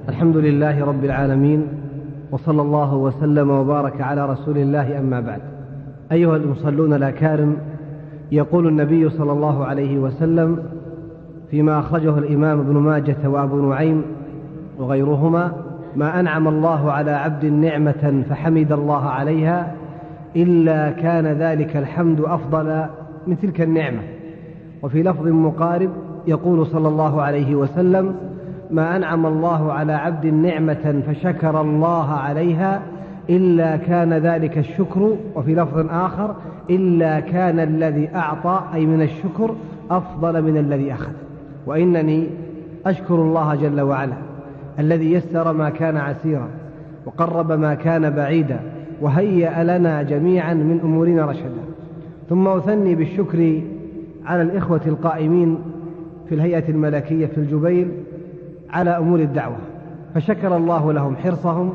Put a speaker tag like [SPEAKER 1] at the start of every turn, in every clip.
[SPEAKER 1] الحمد لله رب العالمين، وصلى الله وسلم وبارك على رسول الله، أما بعد. أيها المصلون الأكارم، يقول النبي صلى الله عليه وسلم فيما أخرجه الإمام ابن ماجة وأبو نعيم وغيرهما: ما أنعم الله على عبد نعمة فحمد الله عليها إلا كان ذلك الحمد أفضل من تلك النعمة. وفي لفظ مقارب يقول صلى الله عليه وسلم: ما أنعم الله على عبد نعمة فشكر الله عليها إلا كان ذلك الشكر، وفي لفظ آخر: إلا كان الذي أعطى أي من الشكر أفضل من الذي أخذ. وإنني أشكر الله جل وعلا الذي يسر ما كان عسيرا وقرب ما كان بعيدا وهيأ لنا جميعا من أمورنا رشدا. ثم أثني بالشكر على الإخوة القائمين في الهيئة الملكية في الجبيل على أمور الدعوة، فشكر الله لهم حرصهم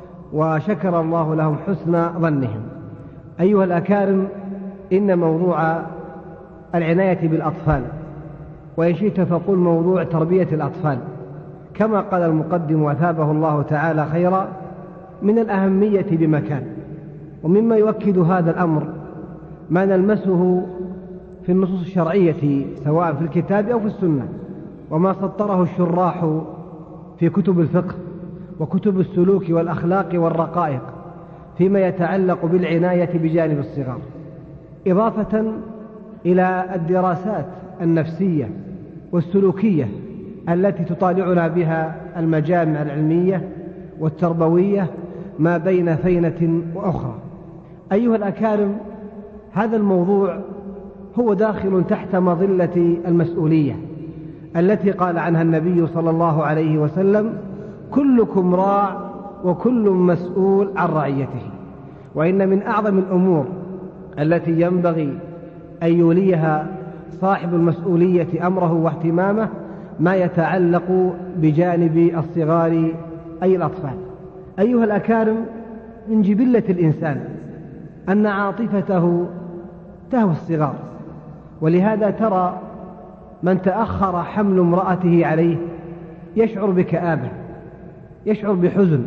[SPEAKER 1] وشكر الله لهم حسن ظنهم. أيها الأكارم، إن موضوع العناية بالأطفال، وإن شئت فقل موضوع تربية الأطفال، كما قال المقدم وأثابه الله تعالى خيرا، من الأهمية بمكان. ومما يؤكد هذا الأمر ما نلمسه في النصوص الشرعية سواء في الكتاب أو في السنة، وما سطره الشراح في كتب الفقه وكتب السلوك والأخلاق والرقائق فيما يتعلق بالعناية بجانب الصغار، إضافة إلى الدراسات النفسية والسلوكية التي تطالعنا بها المجامع العلمية والتربوية ما بين فينة وأخرى. أيها الأكارم، هذا الموضوع هو داخل تحت مظلة المسؤولية التي قال عنها النبي صلى الله عليه وسلم: كلكم راع وكل مسؤول عن رعيته. وإن من أعظم الأمور التي ينبغي أن يوليها صاحب المسؤولية أمره واهتمامه ما يتعلق بجانب الصغار أي الأطفال. أيها الأكارم، من جبلة الإنسان أن عاطفته تهوى الصغار، ولهذا ترى من تأخر حمل امرأته عليه يشعر بكآبة، يشعر بحزن،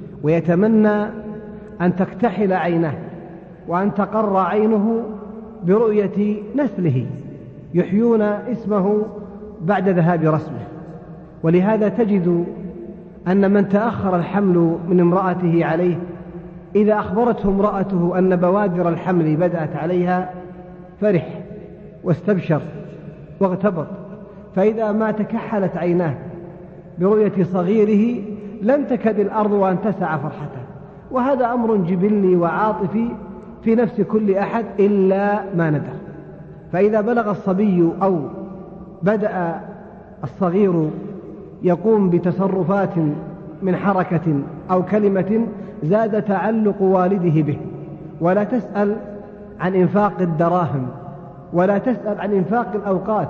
[SPEAKER 1] ويتمنى أن تكتحل عينه وأن تقر عينه برؤية نسله يحيون اسمه بعد ذهاب رسمه. ولهذا تجد أن من تأخر الحمل من امرأته عليه إذا أخبرته امرأته أن بوادر الحمل بدأت عليها فرح واستبشر واغتبط، فإذا ما تكحلت عيناه برؤية صغيره لم تكد الأرض وأن تسع فرحته. وهذا أمر جبلي وعاطفي في نفس كل أحد إلا ما ندر. فإذا بلغ الصبي أو بدأ الصغير يقوم بتصرفات من حركة أو كلمة زاد تعلق والده به، ولا تسأل عن إنفاق الدراهم ولا تسأل عن إنفاق الأوقات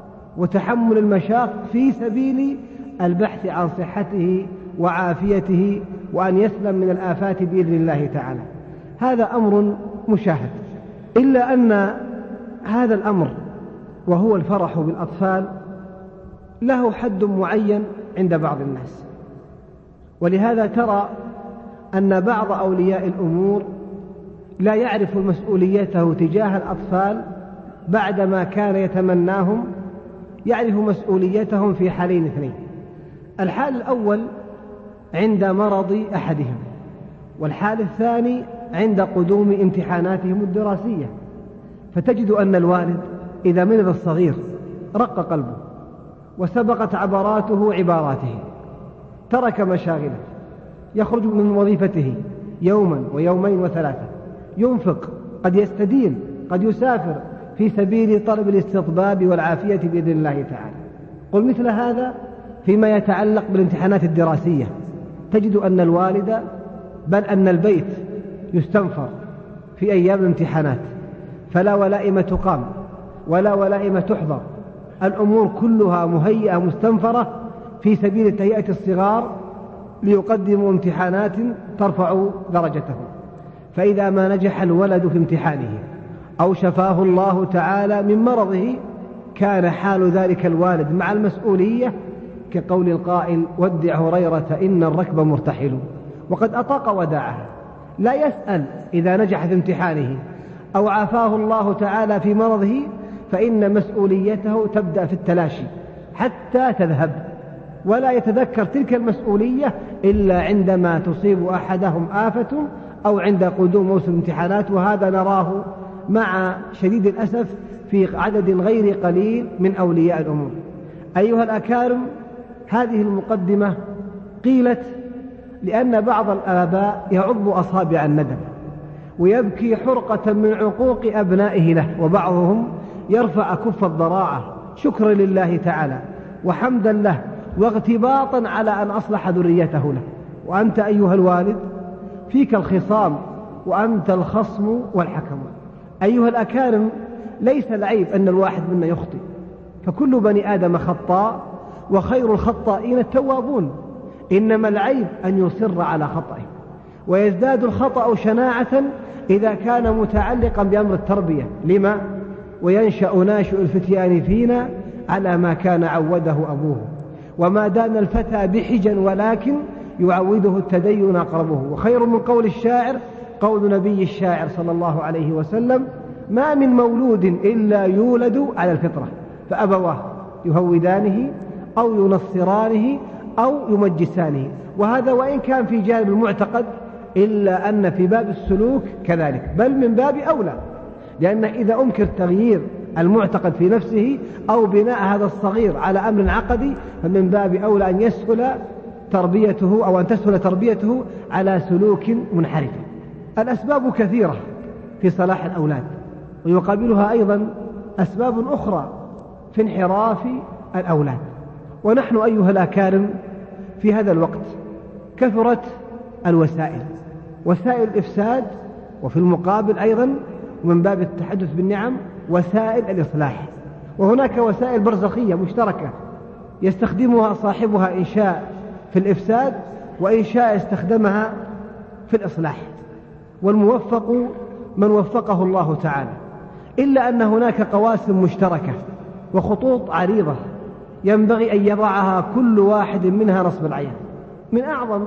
[SPEAKER 1] وتحمل المشاق في سبيل البحث عن صحته وعافيته وأن يسلم من الآفات بإذن الله تعالى. هذا أمر مشاهد، إلا أن هذا الأمر وهو الفرح بالأطفال له حد معين عند بعض الناس. ولهذا ترى أن بعض أولياء الأمور لا يعرف مسؤوليته تجاه الأطفال بعدما كان يتمناهم. يعرف مسؤوليتهم في حالين اثنين: الحال الأول عند مرض أحدهم، والحال الثاني عند قدوم امتحاناتهم الدراسية. فتجد أن الوالد إذا مرض الصغير رق قلبه وسبقت عبراته عباراته، ترك مشاغله، يخرج من وظيفته يوما ويومين وثلاثة، ينفق، قد يستدين، قد يسافر في سبيل طلب الاستطباب والعافية بإذن الله تعالى. قل مثل هذا فيما يتعلق بالامتحانات الدراسية، تجد أن الوالد بل أن البيت يستنفر في أيام الامتحانات، فلا ولائم تقام ولا ولائم تحضر، الأمور كلها مهيئة مستنفرة في سبيل تهيئة الصغار ليقدموا امتحانات ترفع درجته. فإذا ما نجح الولد في امتحانه أو شفاه الله تعالى من مرضه كان حال ذلك الوالد مع المسؤولية كقول القائل: ودع هريرة إن الركب مرتحل، وقد أطاق وداعه، لا يسأل إذا نجح في امتحانه أو عافاه الله تعالى في مرضه، فإن مسؤوليته تبدأ في التلاشي حتى تذهب، ولا يتذكر تلك المسؤولية إلا عندما تصيب أحدهم آفة أو عند قدوم موسم امتحانات. وهذا نراه مع شديد الأسف في عدد غير قليل من أولياء الأمور. أيها الأكارم، هذه المقدمة قيلت لأن بعض الآباء يعض أصابع الندم ويبكي حرقة من عقوق أبنائه له، وبعضهم يرفع كف الضراعة شكرا لله تعالى وحمدا له واغتباطا على أن أصلح ذريته له. وأنت أيها الوالد فيك الخصام وأنت الخصم والحكم. أيها الأكارم، ليس العيب أن الواحد منا يخطئ، فكل بني آدم خطاء وخير الخطائين التوابون، إنما العيب أن يصر على خطئه، ويزداد الخطأ شناعة إذا كان متعلقا بأمر التربية. لما؟ وينشأ ناشئ الفتيان فينا على ما كان عوده أبوه، وما دان الفتى بحجا ولكن يعوده التدين أقربه. وخير من قول الشاعر قول نبي الشاعر صلى الله عليه وسلم: ما من مولود إلا يولد على الفطرة، فأبواه يهودانه أو ينصرانه أو يمجسانه. وهذا وإن كان في جانب المعتقد، إلا أن في باب السلوك كذلك، بل من باب أولى، لأن إذا أمكن تغيير المعتقد في نفسه أو بناء هذا الصغير على أمر عقدي، فمن باب أولى أن يسهل تربيته أو أن تسهل تربيته على سلوك منحرف. الأسباب كثيرة في صلاح الأولاد، ويقابلها أيضا أسباب أخرى في انحراف الأولاد. ونحن أيها الأكارم في هذا الوقت كثرت الوسائل، وسائل الإفساد، وفي المقابل أيضا ومن باب التحدث بالنعم وسائل الإصلاح. وهناك وسائل برزخية مشتركة يستخدمها صاحبها إن شاء في الإفساد وإن شاء استخدمها في الإصلاح، والموفق من وفقه الله تعالى. إلا أن هناك قواسم مشتركة وخطوط عريضة ينبغي أن يضعها كل واحد منها نصب العين. من أعظم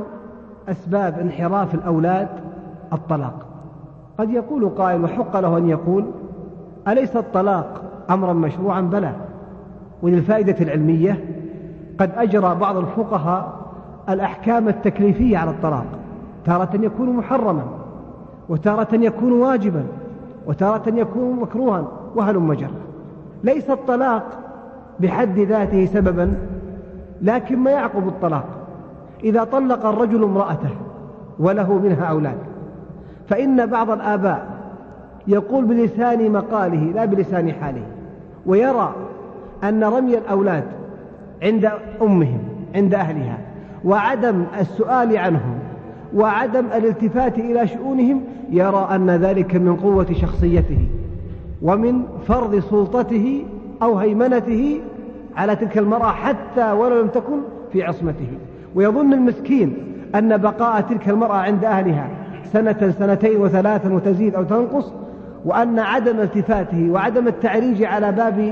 [SPEAKER 1] أسباب انحراف الأولاد الطلاق. قد يقول قائل وحق له أن يقول: أليس الطلاق أمرا مشروعا؟ بلى. وللفائدة العلمية قد أجرى بعض الفقهاء الأحكام التكليفية على الطلاق، تارة يكون محرما، وتارة يكون واجبا، وتارة يكون مكروها، وهلم جرا. ليس الطلاق بحد ذاته سببا، لكن ما يعقب الطلاق. إذا طلق الرجل امرأته وله منها أولاد، فإن بعض الآباء يقول بلسان مقاله لا بلسان حاله، ويرى أن رمي الأولاد عند أمهم عند أهلها وعدم السؤال عنهم وعدم الالتفات إلى شؤونهم، يرى أن ذلك من قوة شخصيته ومن فرض سلطته أو هيمنته على تلك المرأة حتى ولو لم تكن في عصمته. ويظن المسكين أن بقاء تلك المرأة عند أهلها سنة سنتين وثلاثا وتزيد أو تنقص، وأن عدم التفاته وعدم التعريج على باب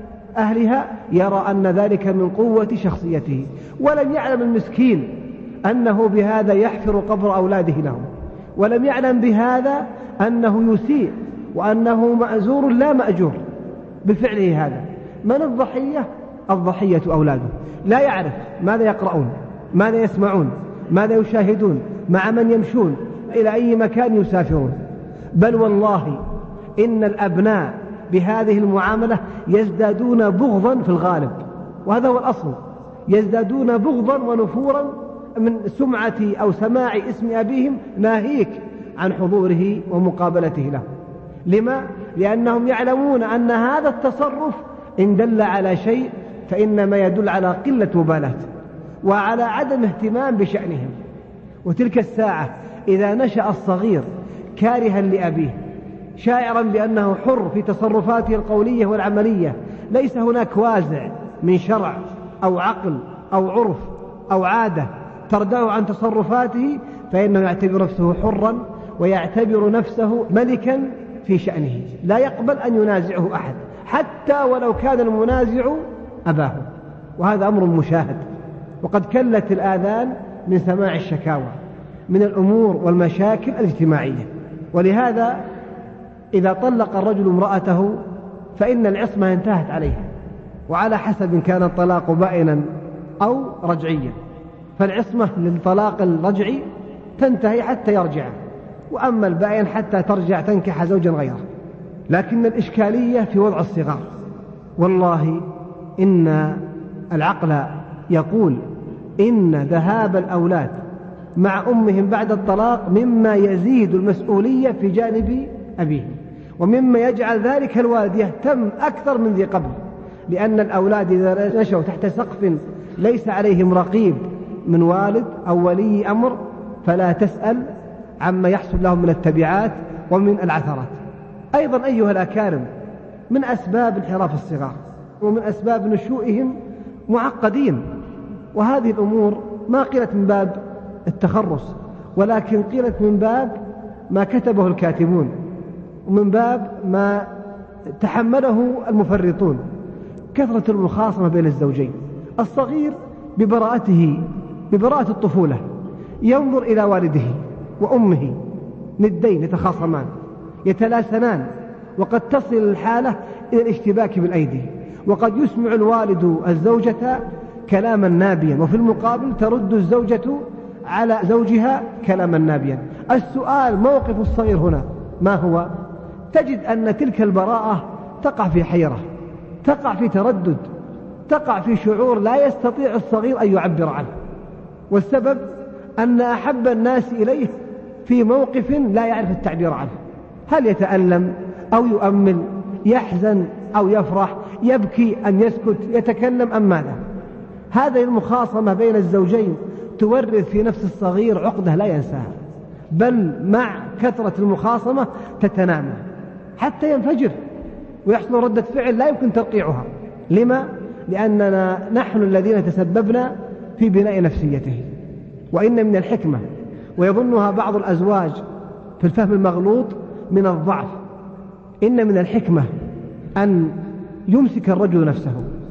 [SPEAKER 1] أهلها يرى أن ذلك من قوة شخصيته. ولم يعلم المسكين أنه بهذا يحفر قبر أولاده لهم، ولم يعلم بهذا أنه يسيء وأنه مأزور لا مأجور بفعله هذا. من الضحية؟ الضحية أولاده. لا يعرف ماذا يقرؤون، ماذا يسمعون، ماذا يشاهدون، مع من يمشون، إلى أي مكان يسافرون. بل والله إن الأبناء بهذه المعاملة يزدادون بغضا في الغالب، وهذا هو الأصل، يزدادون بغضا ونفورا من سمعة أو سماع اسم أبيهم، ناهيك عن حضوره ومقابلته له. لما؟ لأنهم يعلمون أن هذا التصرف إن دل على شيء فإنما يدل على قلة مبالاة وعلى عدم اهتمام بشأنهم. وتلك الساعة إذا نشأ الصغير كارها لأبيه، شاعرا بأنه حر في تصرفاته القولية والعملية، ليس هناك وازع من شرع أو عقل أو عرف أو عادة ترداه عن تصرفاته، فإنه يعتبر نفسه حرا ويعتبر نفسه ملكا في شأنه، لا يقبل أن ينازعه أحد حتى ولو كان المنازع أباه. وهذا أمر مشاهد وقد كلت الآذان من سماع الشكاوى من الأمور والمشاكل الاجتماعية. ولهذا إذا طلق الرجل امرأته فإن العصمة انتهت عليها، وعلى حسب إن كان الطلاق بائنا أو رجعيا، فالعصمة للطلاق الرجعي تنتهي حتى يرجع، وأما البائن حتى ترجع تنكح زوجا غيره. لكن الإشكالية في وضع الصغار. والله إن العقل يقول إن ذهاب الأولاد مع أمهم بعد الطلاق مما يزيد المسؤولية في جانب أبيهم، ومما يجعل ذلك الوالد يهتم أكثر من ذي قبل، لأن الأولاد إذا نشأوا تحت سقف ليس عليهم رقيب من والد أو ولي أمر فلا تسأل عما يحصل لهم من التبعات ومن العثرات. أيضا أيها الأكارم، من أسباب انحراف الصغار ومن أسباب نشوئهم معقدين، وهذه الأمور ما قيلت من باب التخرص، ولكن قيلت من باب ما كتبه الكاتبون، ومن باب ما تحمله المفرطون. كثرة المخاصمة بين الزوجين، الصغير ببراءة الطفولة ينظر إلى والده وأمه ندين يتخاصمان يتلاسنان، وقد تصل الحالة إلى الاشتباك بالأيدي، وقد يسمع الوالد الزوجة كلاما نابيا، وفي المقابل ترد الزوجة على زوجها كلاما نابيا. السؤال موقف الصغير هنا ما هو؟ تجد أن تلك البراءة تقع في حيرة، تقع في تردد، تقع في شعور لا يستطيع الصغير أن يعبر عنه، والسبب أن أحب الناس إليه في موقف لا يعرف التعبير عنه، هل يتألم أو يؤمل، يحزن أو يفرح، يبكي أم يسكت، يتكلم أم ماذا؟ هذه المخاصمة بين الزوجين تورث في نفس الصغير عقدة لا ينساها، بل مع كثرة المخاصمة تتنامى حتى ينفجر ويحصل ردة فعل لا يمكن ترقيعها. لما؟ لأننا نحن الذين تسببنا في بناء نفسيته. وإن من الحكمة، ويظنها بعض الأزواج في الفهم المغلوط من الضعف، إن من الحكمة أن يمسك الرجل نفسه،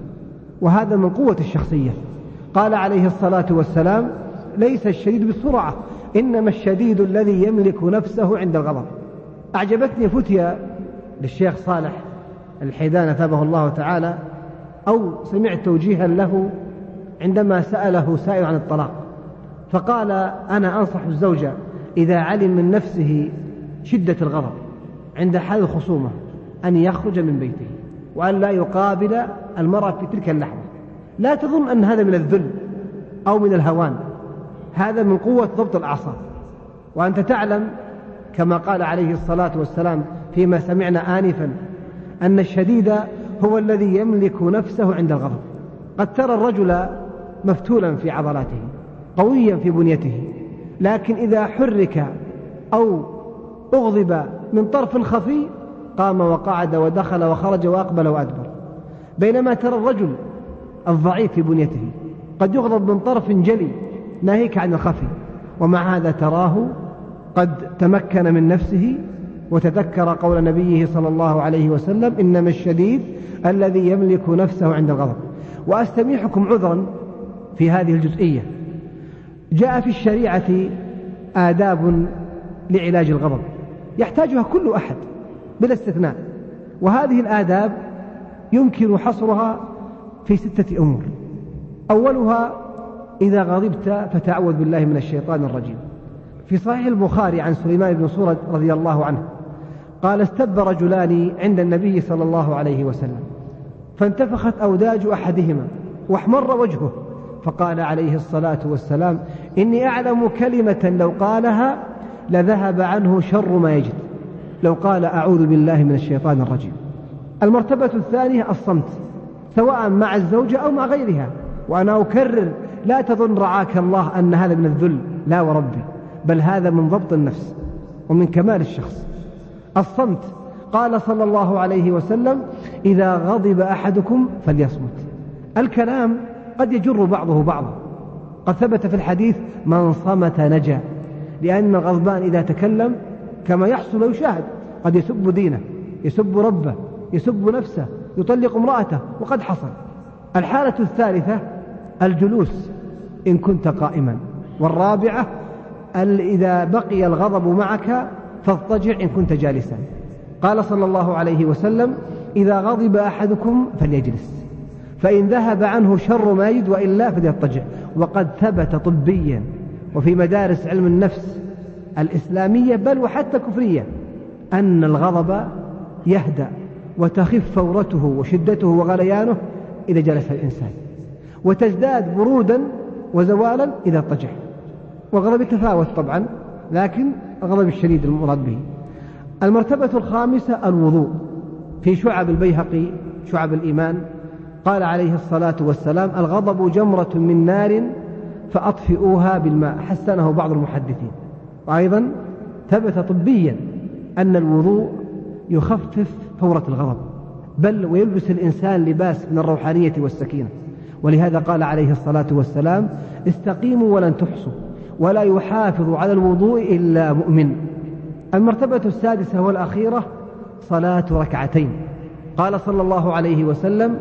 [SPEAKER 1] وهذا من قوة الشخصية. قال عليه الصلاة والسلام: ليس الشديد بالسرعة، إنما الشديد الذي يملك نفسه عند الغضب. أعجبتني فتية للشيخ صالح الحيدان ثابه الله تعالى، أو سمعت توجيها له عندما سأله سائل عن الطلاق، فقال: أنا أنصح الزوجة إذا علم من نفسه شدة الغضب عند حال الخصومة أن يخرج من بيته، وأن لا يقابل المرأة في تلك اللحظة. لا تظن أن هذا من الذل أو من الهوان، هذا من قوة ضبط الأعصاب. وأنت تعلم كما قال عليه الصلاة والسلام فيما سمعنا آنفا أن الشديد هو الذي يملك نفسه عند الغضب. قد ترى الرجل مفتولا في عضلاته قويا في بنيته، لكن إذا حرك أو أغضب من طرف خفي قام وقعد ودخل وخرج وأقبل وأدبر. بينما ترى الرجل الضعيف في بنيته قد يغضب من طرف جلي ناهيك عن الخفي، ومع هذا تراه قد تمكن من نفسه وتذكر قول نبيه صلى الله عليه وسلم: إنما الشديد الذي يملك نفسه عند الغضب. وأستميحكم عذرا في هذه الجزئية. جاء في الشريعة آداب لعلاج الغضب يحتاجها كل أحد بلا استثناء، وهذه الآداب يمكن حصرها في 6 أمور. أولها: إذا غضبت فتعوذ بالله من الشيطان الرجيم. في صحيح البخاري عن سليمان بن سورة رضي الله عنه قال: استب رجلان عند النبي صلى الله عليه وسلم، فانتفخت أوداج أحدهما واحمر وجهه، فقال عليه الصلاة والسلام: إني أعلم كلمة لو قالها لذهب عنه شر ما يجد، لو قال أعوذ بالله من الشيطان الرجيم. المرتبة الثانية: الصمت، سواء مع الزوجة أو مع غيرها. وأنا أكرر: لا تظن رعاك الله أن هذا من الذل، لا وربي، بل هذا من ضبط النفس ومن كمال الشخص. الصمت، قال صلى الله عليه وسلم: إذا غضب أحدكم فليصمت. الكلام قد يجر بعضه بعضا، قد ثبت في الحديث: من صمت نجا، لأن الغضبان إذا تكلم كما يحصل ويشاهد قد يسب دينه، يسب ربه، يسب نفسه، يطلق امرأته، وقد حصل. الحالة الثالثة: الجلوس إن كنت قائما. والرابعة إذا بقي الغضب معك فاضطجع إن كنت جالسا. قال صلى الله عليه وسلم: إذا غضب أحدكم فليجلس، فإن ذهب عنه شر ما يجد وإلا فليضطجع. وقد ثبت طبيا وفي مدارس علم النفس الإسلامية بل وحتى كفرية أن الغضب يهدأ وتخف فورته وشدته وغليانه إذا جلس الإنسان، وتزداد برودا وزوالا إذا اضطجع. والغضب يتفاوت طبعا، لكن الغضب الشديد المراد به. المرتبة الخامسة الوضوء. في شعب البيهقي شعب الإيمان قال عليه الصلاة والسلام: الغضب جمرة من نار فأطفئوها بالماء. حسنه بعض المحدثين. وأيضا ثبت طبيا أن الوضوء يخفف فورة الغضب، بل ويلبس الإنسان لباس من الروحانية والسكينة. ولهذا قال عليه الصلاة والسلام: استقيموا ولن تحصوا، ولا يحافظ على الوضوء إلا مؤمن. المرتبة السادسة والأخيرة صلاة ركعتين. قال صلى الله عليه وسلم: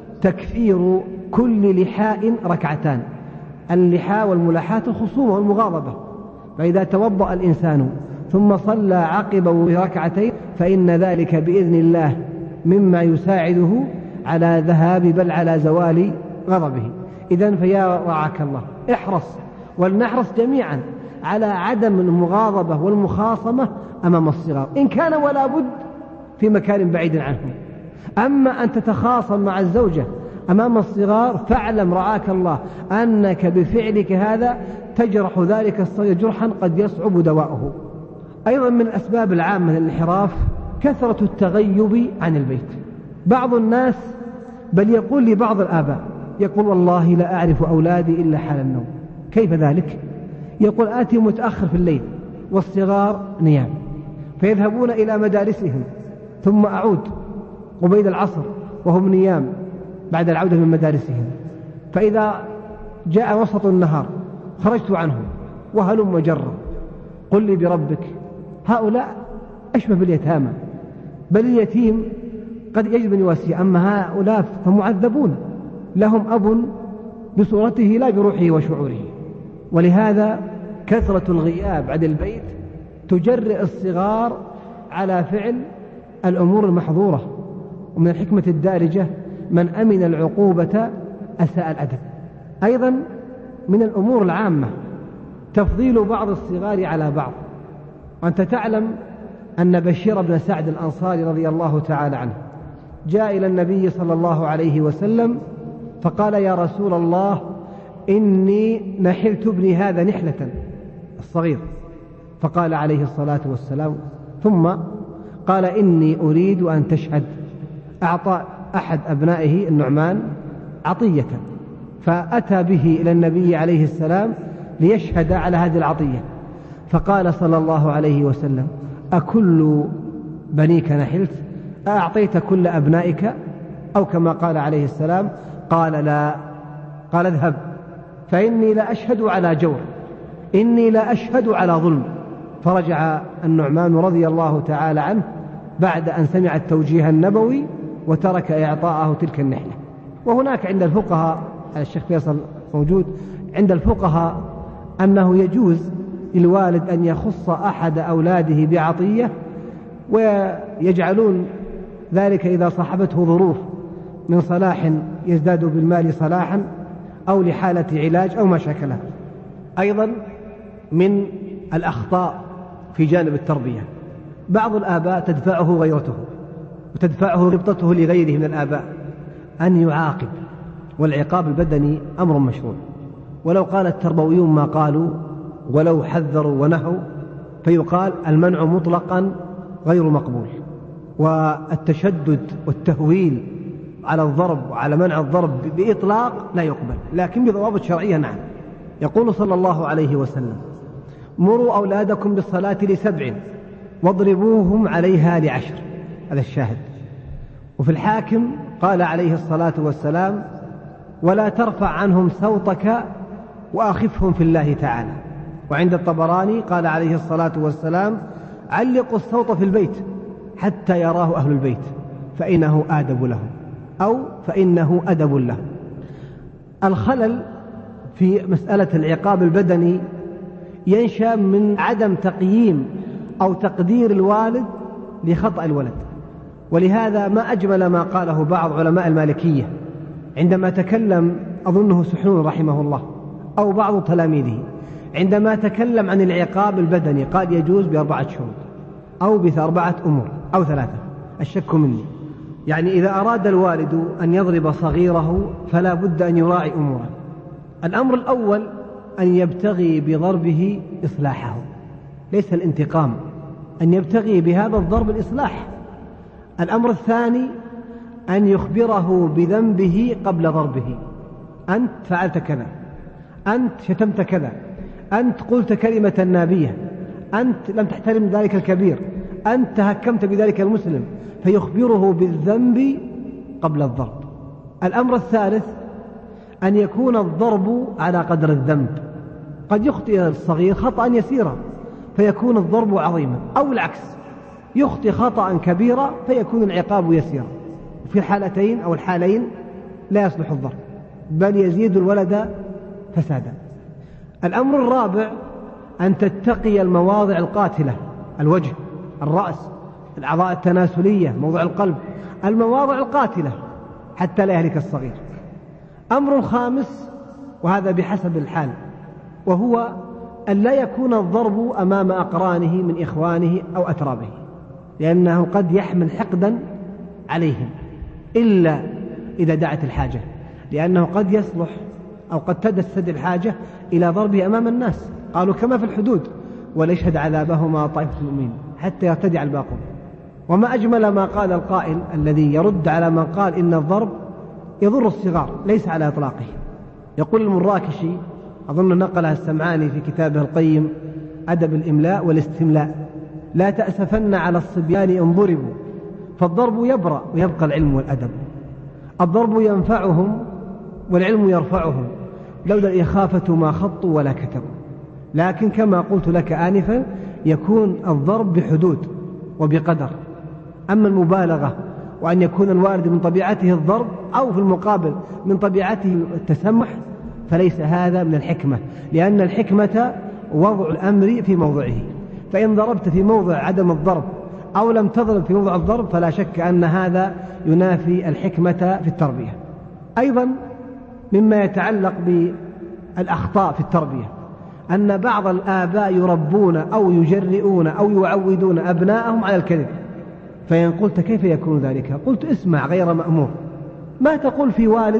[SPEAKER 1] تكفير كل لحاء ركعتان. اللحاء والملاحاة الخصومة والمغاضبة. فإذا توضأ الإنسان ثم صلى عقبه ركعتين فإن ذلك بإذن الله مما يساعده على ذهاب بل على زوال غضبه. إذن فيا رعاك الله احرص ولنحرص جميعا على عدم المغاضبة والمخاصمة أمام الصغار، إن كان ولا بد في مكان بعيد عنهم. أما أن تتخاصم مع الزوجة أمام الصغار فاعلم رعاك الله أنك بفعلك هذا تجرح ذلك الصغير جرحا قد يصعب دواؤه. أيضا من الأسباب العامة للانحراف كثرة التغيب عن البيت. بعض الناس بل يقول لبعض الآباء، يقول: والله لا أعرف أولادي إلا حال النوم. كيف ذلك؟ يقول: آتي متأخر في الليل والصغار نيام، فيذهبون إلى مدارسهم، ثم أعود قبيل العصر وهم نيام بعد العودة من مدارسهم، فإذا جاء وسط النهار خرجت عنهم وهلم جرا. قل لي بربك هؤلاء أشبه باليتامى، بل اليتيم قد يجب أن يواسيه، أما هؤلاء فمعذبون لهم أب بصورته لا بروحه وشعوره. ولهذا كثرة الغياب عن البيت تجرئ الصغار على فعل الأمور المحظورة. ومن الحكمة الدارجة: من أمن العقوبة أساء الأدب. أيضا من الأمور العامة تفضيل بعض الصغار على بعض. وأنت تعلم أن بشير بن سعد الأنصاري رضي الله تعالى عنه جاء إلى النبي صلى الله عليه وسلم فقال: يا رسول الله، إني نحلت ابني هذا نحلة الصغير. فقال عليه الصلاة والسلام: ثم قال: إني أريد أن تشهد. أعطى أحد أبنائه النعمان عطية، فأتى به إلى النبي عليه السلام ليشهد على هذه العطية. فقال صلى الله عليه وسلم: أكل بنيك نحلت؟ أعطيت كل أبنائك؟ أو كما قال عليه السلام. قال: لا. قال: اذهب، فإني لا أشهد على جور، إني لا أشهد على ظلم. فرجع النعمان رضي الله تعالى عنه بعد أن سمع التوجيه النبوي وترك إعطاءه تلك النحلة. وهناك عند الفقهاء، الشيخ فيصل موجود، عند الفقهاء أنه يجوز للوالد أن يخص أحد أولاده بعطية، ويجعلون ذلك إذا صاحبته ظروف من صلاح يزداد بالمال صلاحا، أو لحالة علاج أو ما شاكلها. أيضا من الأخطاء في جانب التربية بعض الآباء تدفعه غيرته وتدفعه ربطته لغيره من الآباء أن يعاقب، والعقاب البدني أمر مشروع. ولو قال التربويون ما قالوا ولو حذروا ونهوا فيقال: المنع مطلقا غير مقبول، والتشدد والتهويل على الضرب وعلى منع الضرب بإطلاق لا يقبل، لكن بضوابط شرعية. نعم. يقول صلى الله عليه وسلم: مروا أولادكم بالصلاة ل7 واضربوهم عليها ل10. هذا الشاهد. وفي الحاكم قال عليه الصلاة والسلام: ولا ترفع عنهم صوتك وأخفهم في الله تعالى. وعند الطبراني قال عليه الصلاة والسلام: علقوا الصوت في البيت حتى يراه أهل البيت فإنه آدب لهم، أو فإنه أدب لهم. الخلل في مسألة العقاب البدني ينشأ من عدم تقييم أو تقدير الوالد لخطأ الولد. ولهذا ما أجمل ما قاله بعض علماء المالكية عندما تكلم، أظنه سحنون رحمه الله أو بعض تلاميذه، عندما تكلم عن العقاب البدني قال يجوز ب4 شروط أو ب4 أمور أو 3، الشك مني. يعني إذا أراد الوالد أن يضرب صغيره فلا بد أن يراعي أمورا. الأمر الأول أن يبتغي بضربه إصلاحه، ليس الانتقام، أن يبتغي بهذا الضرب الإصلاح. الأمر الثاني أن يخبره بذنبه قبل ضربه، أنت فعلت كذا، أنت شتمت كذا، أنت قلت كلمة نابية، أنت لم تحترم ذلك الكبير، أنت تهكمت بذلك المسلم، فيخبره بالذنب قبل الضرب. الأمر الثالث أن يكون الضرب على قدر الذنب، قد يخطئ الصغير خطأ يسيرا فيكون الضرب عظيما، أو العكس يخطئ خطأ كبيرا فيكون العقاب يسيرا. في الحالتين أو الحالين لا يصلح الضرب، بل يزيد الولد فسادا. الأمر الرابع أن تتقي المواضع القاتلة، الوجه، الرأس، الأعضاء التناسلية، موضع القلب، المواضع القاتلة حتى لا يهلك الصغير. أمر خامس وهذا بحسب الحال، وهو أن لا يكون الضرب أمام أقرانه من إخوانه أو أترابه، لأنه قد يحمل حقدا عليهم إلا إذا دعت الحاجة، لأنه قد يصلح أو قد تدسد الحاجة إلى ضربه أمام الناس. قالوا كما في الحدود: وليشهد عذابهما طائفة المؤمنين حتى يرتدع الباقون. وما أجمل ما قال القائل الذي يرد على من قال إن الضرب يضر الصغار، ليس على إطلاقه. يقول المراكشي، أظن نقلها السمعاني في كتابه القيم أدب الإملاء والاستملاء: لا تأسفن على الصبيان إن ضربوا، فالضرب يبرأ ويبقى العلم والأدب. الضرب ينفعهم والعلم يرفعهم، لولا الإخافة ما خطوا ولا كتبوا. لكن كما قلت لك آنفا يكون الضرب بحدود وبقدر. أما المبالغة وأن يكون الوالد من طبيعته الضرب أو في المقابل من طبيعته التسمح فليس هذا من الحكمة، لأن الحكمة وضع الأمر في موضعه. فإن ضربت في موضع عدم الضرب أو لم تضرب في موضع الضرب فلا شك أن هذا ينافي الحكمة في التربية. أيضا مما يتعلق بالأخطاء في التربية أن بعض الآباء يربون أو يجرئون أو يعودون أبناءهم على الكذب. فإن قلت كيف يكون ذلك؟ قلت اسمع غير مأمور. ما تقول في والد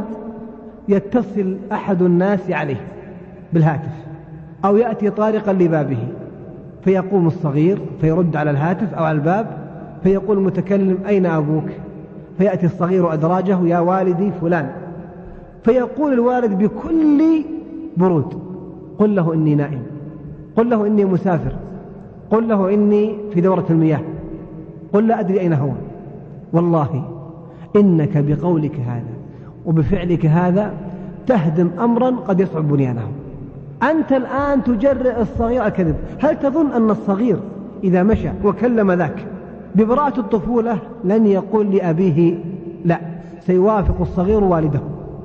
[SPEAKER 1] يتصل أحد الناس عليه بالهاتف أو يأتي طارقا لبابه فيقوم الصغير فيرد على الهاتف أو على الباب فيقول المتكلم: أين أبوك؟ فيأتي الصغير أدراجه: يا والدي فلان. فيقول الوالد بكل برود: قل له إني نائم، قل له إني مسافر، قل له إني في دورة المياه، قل لا أدري أين هو. والله إنك بقولك هذا وبفعلك هذا تهدم أمرا قد يصعب بنيانه. أنت الآن تجرئ الصغير الكذب. هل تظن أن الصغير إذا مشى وكلم ذاك ببراءة الطفولة لن يقول لأبيه لا؟ سيوافق الصغير والده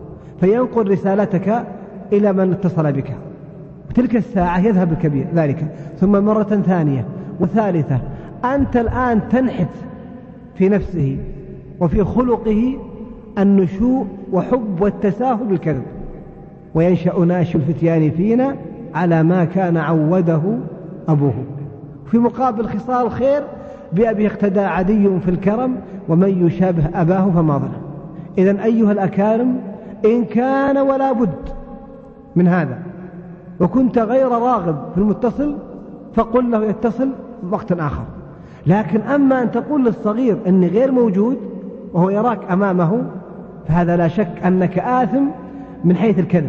[SPEAKER 1] فينقل رسالتك إلى من اتصل بك. تلك الساعة يذهب الكبير ذلك، ثم مرة ثانية وثالثة. أنت الآن تنحت في نفسه وفي خلقه النشوء وحب والتساهل بالكذب، وينشأ ناشئ الفتيان فينا على ما كان عوده أبوه. في مقابل خصال الخير بأبيه اقتدى عدي في الكرم ومن يشابه أباه فما ظلم. إذن أيها الأكارم، إن كان ولا بد من هذا وكنت غير راغب في المتصل فقل له يتصل وقت آخر. لكن أما أن تقول للصغير أني غير موجود وهو يراك أمامه فهذا لا شك أنك آثم من حيث الكذب،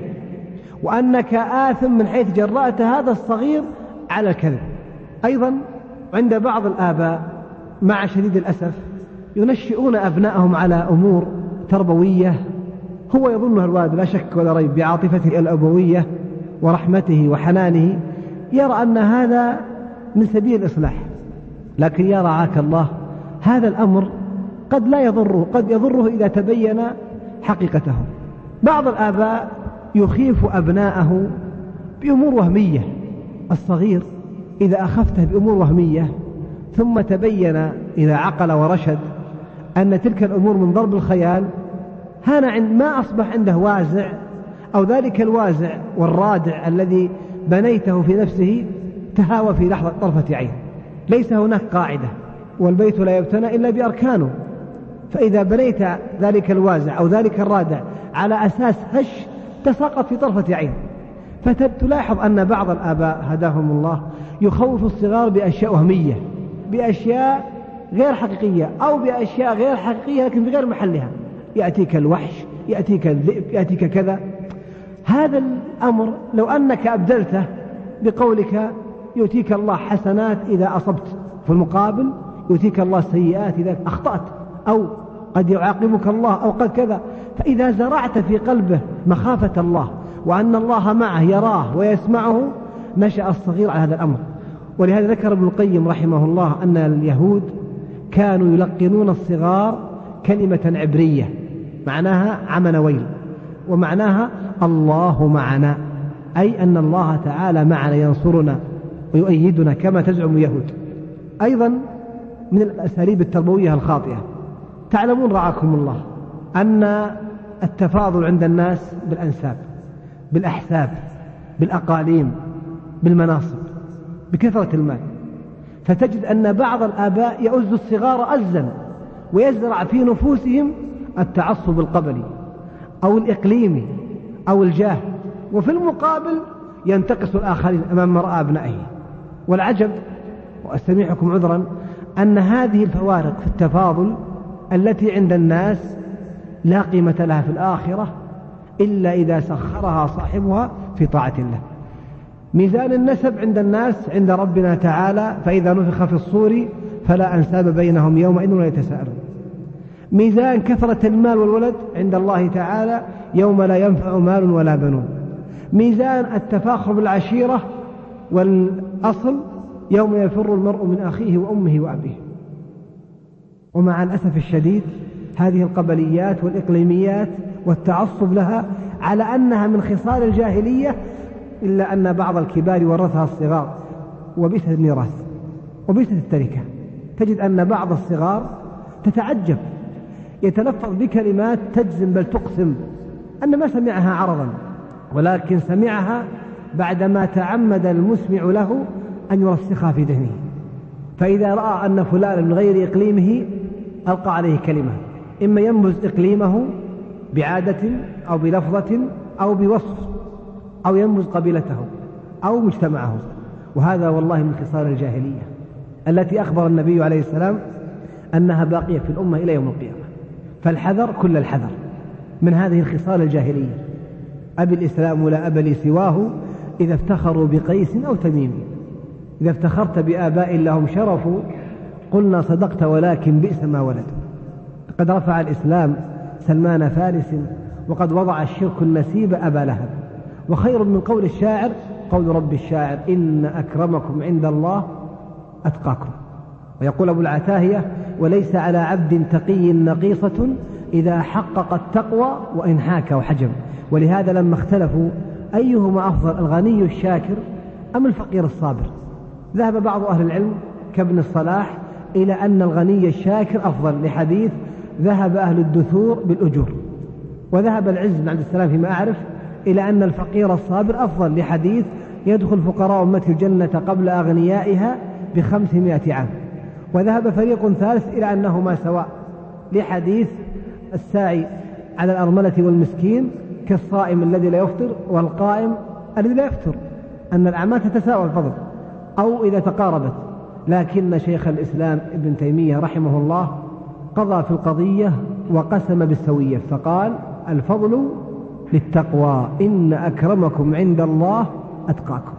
[SPEAKER 1] وأنك آثم من حيث جرأت هذا الصغير على الكذب. أيضا عند بعض الآباء مع شديد الأسف ينشئون أبنائهم على أمور تربوية هو يظنها الوالد لا شك ولا ريب بعاطفته الأبوية ورحمته وحنانه، يرى أن هذا من سبيل الإصلاح، لكن يا رعاك الله هذا الأمر قد لا يضره، قد يضره إذا تبين حقيقته. بعض الآباء يخيف أبناءه بأمور وهمية. الصغير إذا أخفته بأمور وهمية ثم تبين إذا عقل ورشد أن تلك الأمور من ضرب الخيال، هان ما أصبح عنده وازع، أو ذلك الوازع والرادع الذي بنيته في نفسه تهاوى في لحظة طرفة عين. ليس هناك قاعدة، والبيت لا يبتنى إلا بأركانه. فإذا بنيت ذلك الوازع أو ذلك الرادع على أساس هش تساقط في طرفة عين. فتلاحظ أن بعض الآباء هداهم الله يخوف الصغار بأشياء وهمية، بأشياء غير حقيقية، أو بأشياء غير حقيقية لكن بغير محلها. يأتيك الوحش، يأتيك الذئب، يأتيك كذا. هذا الأمر لو أنك أبدلته بقولك يؤتيك الله حسنات إذا أصبت، في المقابل يؤتيك الله سيئات إذا أخطأت، أو قد يعاقبك الله، أو قد كذا. فإذا زرعت في قلبه مخافة الله وأن الله معه يراه ويسمعه، نشأ الصغير على هذا الأمر. ولهذا ذكر ابن القيم رحمه الله أن اليهود كانوا يلقنون الصغار كلمة عبرية معناها عمنا ويل، ومعناها الله معنا، أي أن الله تعالى معنا ينصرنا ويؤيدنا كما تزعم اليهود. أيضا من الأساليب التربوية الخاطئة، تعلمون رعاكم الله أن التفاضل عند الناس بالأنساب، بالأحساب، بالأقاليم، بالمناصب، بكثرة المال. فتجد أن بعض الآباء يؤز الصغار أزا ويزرع في نفوسهم التعصب القبلي أو الإقليمي أو الجاه، وفي المقابل ينتقص الآخرين أمام مرأى أبنائه. والعجب، وأستميحكم عذرا، أن هذه الفوارق في التفاضل التي عند الناس لا قيمة لها في الآخرة إلا إذا سخرها صاحبها في طاعة الله. ميزان النسب عند الناس عند ربنا تعالى فإذا نفخ في الصور فلا أنساب بينهم يومئذ ولا يتساءلون. ميزان كثرة المال والولد عند الله تعالى يوم لا ينفع مال ولا بنون. ميزان التفاخر بالعشيرة والأصل يوم يفر المرء من أخيه وأمه وأبيه. ومع الأسف الشديد هذه القبليات والإقليميات والتعصب لها على أنها من خصال الجاهلية، إلا أن بعض الكبار ورثها الصغار، وبئس الميراث وبئس التركة. تجد أن بعض الصغار تتعجب يتلفظ بكلمات تجزم بل تقسم أن ما سمعها عرضا، ولكن سمعها بعدما تعمد المسمع له أن يرسخها في ذهنه. فإذا رأى أن فلان من غير إقليمه ألقى عليه كلمة، إما ينبذ إقليمه بعادة أو بلفظة أو بوصف، أو ينبذ قبيلته أو مجتمعه. وهذا والله من خصال الجاهلية التي أخبر النبي عليه السلام أنها باقية في الأمة إلى يوم القيامة. فالحذر كل الحذر من هذه الخصال الجاهلية. أبي الإسلام لا أب لي سواه إذا افتخروا بقيس أو تميم. إذا افتخرت بآباء لهم شرفوا قلنا صدقت ولكن بئس ما ولد. قد رفع الإسلام سلمان فارس وقد وضع الشرك النسيب أبا لهب. وخير من قول الشاعر قول رب الشاعر إن أكرمكم عند الله أتقاكم. ويقول أبو العتاهية وليس على عبد تقي نقيصة إذا حقق التقوى وإن حاك وحجم. ولهذا لما اختلفوا أيهما أفضل الغني الشاكر أم الفقير الصابر، ذهب بعض أهل العلم كابن الصلاح إلى أن الغني الشاكر أفضل لحديث ذهب أهل الدثور بالأجور. وذهب العز بن عبد السلام فيما أعرف إلى أن الفقير الصابر أفضل لحديث يدخل فقراء أمة الجنة قبل أغنيائها ب500 عام. وذهب فريق ثالث إلى أنهما سواء لحديث الساعي على الأرملة والمسكين كالصائم الذي لا يفطر والقائم الذي لا يفطر، أن الأعمال تتساوى الفضل أو إذا تقاربت. لكن شيخ الإسلام ابن تيمية رحمه الله قضى في القضية وقسم بالسوية فقال الفضل للتقوى إن أكرمكم عند الله أتقاكم،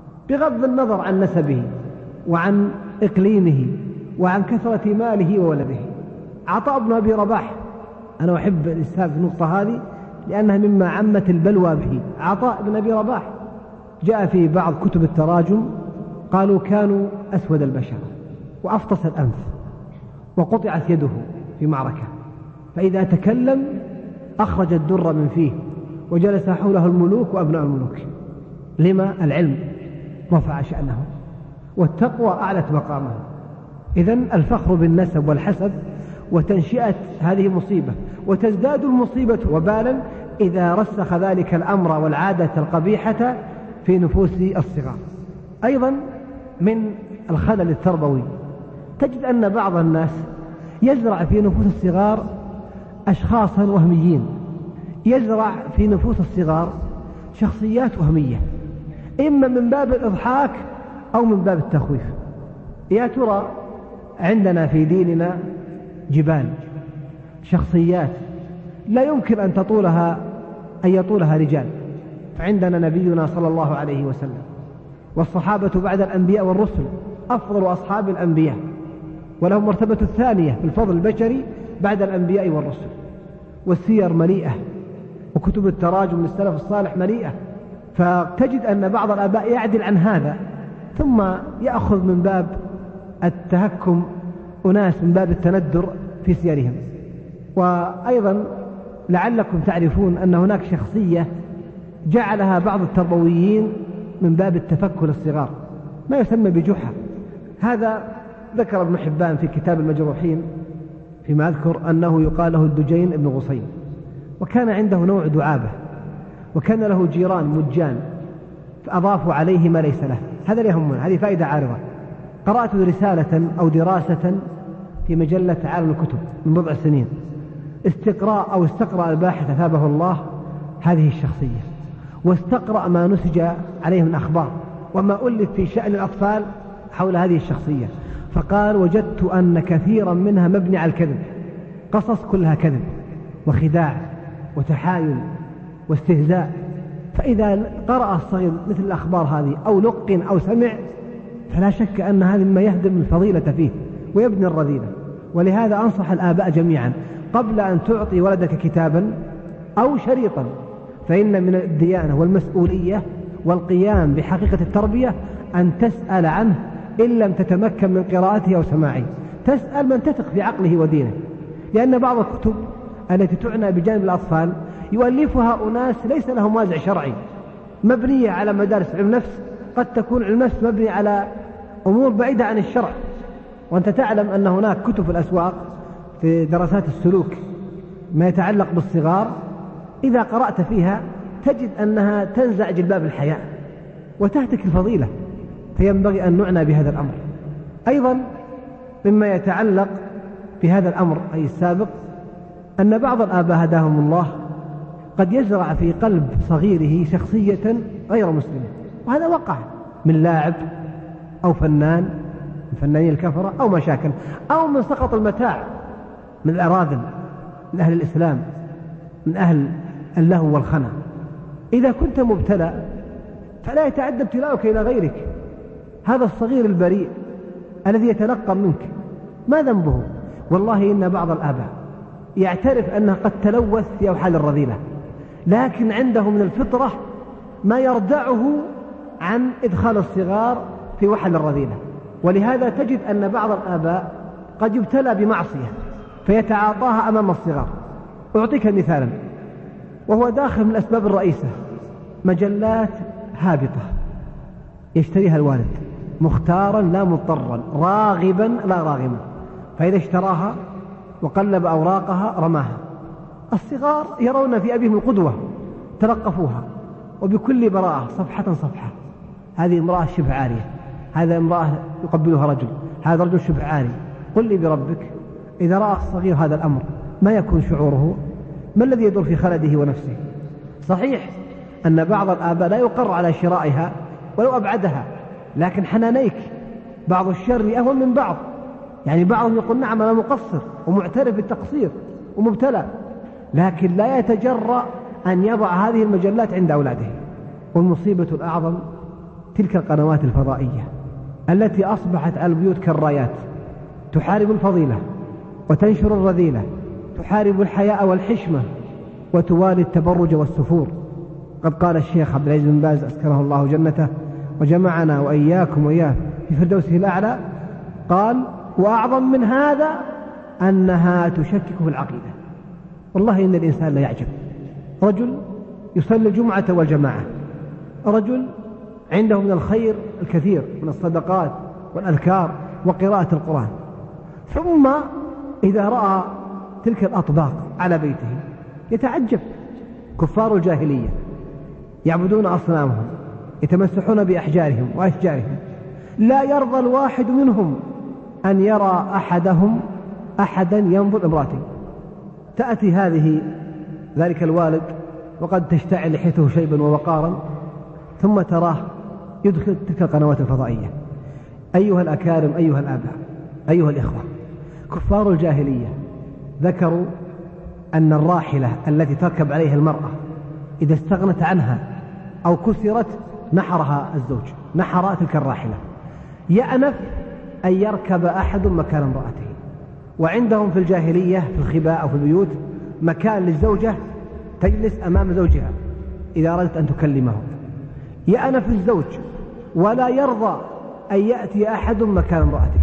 [SPEAKER 1] بغض النظر عن نسبه وعن إقليمه وعن كثرة ماله وولده. عطاء بن أبي رباح، أنا أحب الإسهاب في النقطة هذه لأنها مما عمت البلوى به. عطاء بن أبي رباح جاء في بعض كتب التراجم قالوا كانوا أسود البشرة وأفطس الأنف وقطعت يده في معركة، فإذا تكلم أخرج الدر من فيه وجلس حوله الملوك وأبناء الملوك. لما؟ العلم رفع شأنه، والتقوى أعلت مقامه. إذن الفخر بالنسب والحسب وتنشئة هذه مصيبة، وتزداد المصيبة وبالا إذا رسخ ذلك الأمر والعادة القبيحة في نفوس الصغار. أيضا من الخلل التربوي تجد أن بعض الناس يزرع في نفوس الصغار أشخاصا وهميين، يزرع في نفوس الصغار شخصيات وهمية، إما من باب الإضحاك أو من باب التخويف. يا ترى عندنا في ديننا جبال شخصيات لا يمكن أن يطولها رجال. فعندنا نبينا صلى الله عليه وسلم، والصحابة بعد الأنبياء والرسل أفضل أصحاب الأنبياء، ولهم مرتبة الثانية في الفضل البشري بعد الأنبياء والرسل. والسير مليئة، وكتب التراجم للسلف الصالح مليئة. فتجد أن بعض الآباء يعدل عن هذا، ثم يأخذ من باب التهكم أناس من باب التندر في سيرهم. وأيضا لعلكم تعرفون أن هناك شخصية جعلها بعض التربويين من باب التفكر الصغار، ما يسمى بجحا. هذا ذكر ابن حبان في كتاب المجروحين فيما أذكر أنه يقال له الدجين بن غصين، وكان عنده نوع دعابة، وكان له جيران مجان فأضافوا عليه ما ليس له. هذا لا يهمنا، هذه فائدة عارضة. قرأت رسالة أو دراسة في مجلة عالم الكتب من بضع سنين، استقرأ الباحث أثابه الله هذه الشخصية، واستقرأ ما نسج عليه من أخبار وما ألف في شأن الأطفال حول هذه الشخصية، فقال: وجدت أن كثيرا منها مبني على الكذب، قصص كلها كذب وخداع وتحايل واستهزاء. فإذا قرأ الصغير مثل الأخبار هذه أو لقن أو سمع، فلا شك أن هذا مما يهدم الفضيلة فيه ويبني الرذيلة. ولهذا أنصح الآباء جميعا قبل أن تعطي ولدك كتابا أو شريطا، فإن من الديانة والمسؤولية والقيام بحقيقة التربية أن تسأل عنه إن لم تتمكن من قراءته أو سماعه. تسأل من تثق في عقله ودينه، لأن بعض الكتب التي تعنى بجانب الأطفال يؤلفها أناس ليس لهم وازع شرعي، مبنية على مدارس علم نفس، قد تكون علم نفس مبني على أمور بعيدة عن الشرع. وأنت تعلم أن هناك كتب في الأسواق في دراسات السلوك ما يتعلق بالصغار، إذا قرأت فيها تجد أنها تنزع جلباب الحياء وتهتك الفضيلة، فينبغي أن نعنى بهذا الأمر. أيضا مما يتعلق بهذا الأمر أي السابق، أن بعض الآباء هداهم الله قد يزرع في قلب صغيره شخصية غير مسلمة، وهذا وقع من لاعب أو فنان من فنانين الكفرة أو مشاكل، أو من سقط المتاع من الأراذل، من أهل الإسلام، من أهل اللهو والخنا. إذا كنت مبتلى فلا يتعدى ابتلاؤك إلى غيرك. هذا الصغير البريء الذي يتنقم منك ما ذنبه؟ والله إن بعض الآباء يعترف أنه قد تلوث في أوحال الرذيلة، لكن عنده من الفطرة ما يردعه عن إدخال الصغار في وحل الرذيلة. ولهذا تجد أن بعض الآباء قد يبتلى بمعصية فيتعاطاها أمام الصغار. أعطيك مثالا، وهو داخل من الأسباب الرئيسة مجلات هابطة يشتريها الوالد مختارا لا مضطرا، راغبا لا راغما، فإذا اشتراها وقلب أوراقها رماها. الصغار يرون في أبيهم القدوة، تلقفوها وبكل براءة صفحة صفحة. هذه امرأة شبه عارية، هذا امرأة يقبلها رجل، هذا رجل شبه عاري. قل لي بربك، إذا رأى الصغير هذا الأمر ما يكون شعوره؟ ما الذي يدور في خلده ونفسه؟ صحيح أن بعض الآباء لا يقر على شرائها ولو أبعدها، لكن حنانيك بعض الشر أهون من بعض. يعني بعضهم يقول نعم أنا مقصر ومعترف بالتقصير ومبتلى، لكن لا يتجرأ أن يضع هذه المجلات عند أولاده. والمصيبة الأعظم تلك القنوات الفضائية التي أصبحت على البيوت كالرايات، تحارب الفضيلة وتنشر الرذيلة، تحارب الحياء والحشمة وتوالي التبرج والسفور. قد قال الشيخ عبد العزيز بن باز أسكنه الله جنته وجمعنا وإياكم وإياه في فردوسه الأعلى، قال: وأعظم من هذا أنها تشكك في العقيدة. والله إن الإنسان لا يعجب، رجل يصلي الجمعة والجماعة، رجل عنده من الخير الكثير من الصدقات والأذكار وقراءة القرآن، ثم إذا رأى تلك الأطباق على بيته يتعجب. كفار الجاهلية يعبدون أصنامهم، يتمسحون بأحجارهم وأشجارهم، لا يرضى الواحد منهم أن يرى أحدا ينظر امرأته. تأتي ذلك الوالد وقد تشتعل لحيته شيبا ووقارا، ثم تراه يدخل تلك القنوات الفضائية. أيها الأكارم، أيها الآباء، أيها الإخوة، كفار الجاهلية ذكروا أن الراحلة التي تركب عليها المرأة إذا استغنت عنها أو كسرت نحرها الزوج، نحر تلك الراحلة، يأنف أن يركب أحد مكان امرأته. وعندهم في الجاهلية في الخباء أو في البيوت مكان للزوجة تجلس أمام زوجها إذا أردت أن تكلمه، يأنف الزوج ولا يرضى أن يأتي أحد مكان امرأته.